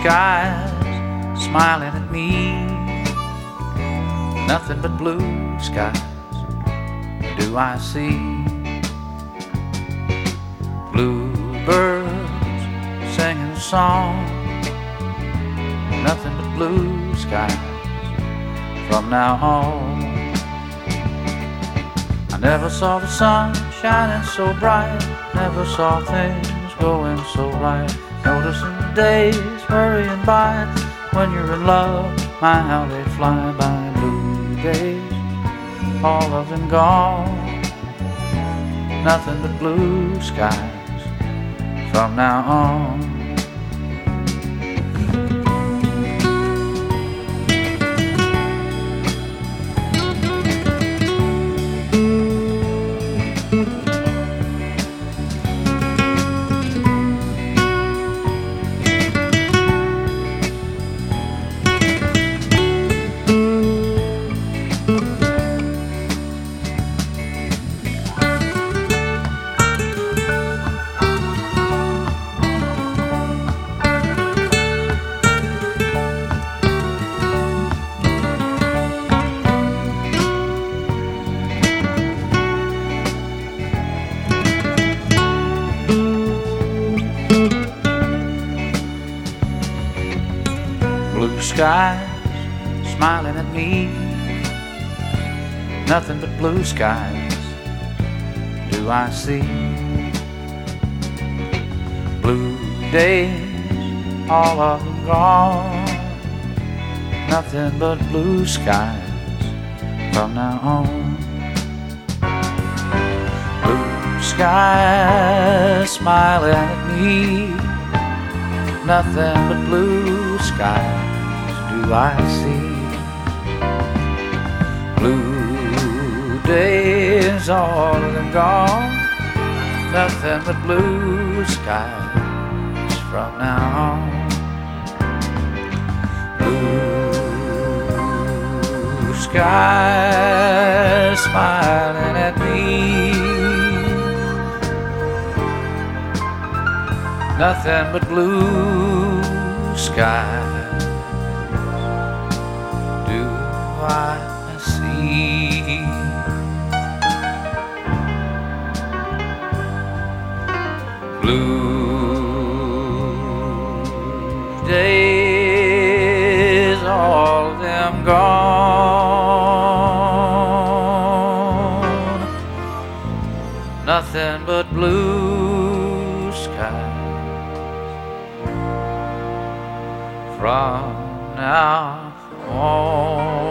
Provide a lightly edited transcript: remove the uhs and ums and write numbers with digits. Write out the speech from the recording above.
skies smiling at me, nothing but blue skies do I see. Bluebirds singing a song, nothing but blue skies from now on. I never saw the sun shining so bright, never saw things going so right, noticing the days hurrying by. When you're in love, my how they fly by. Blue days, all of them gone, nothing but blue skies from now on. Blue skies smiling at me, nothing but blue skies do I see. Blue days, all of them gone, nothing but blue skies from now on. Blue skies smiling at me, nothing but blue skies do I see. Blue days, all of them gone, nothing but blue skies from now on. Blue skies smiling at me, nothing but blue skies do I see. Blue days, all of them gone, nothing but blue skies from now on.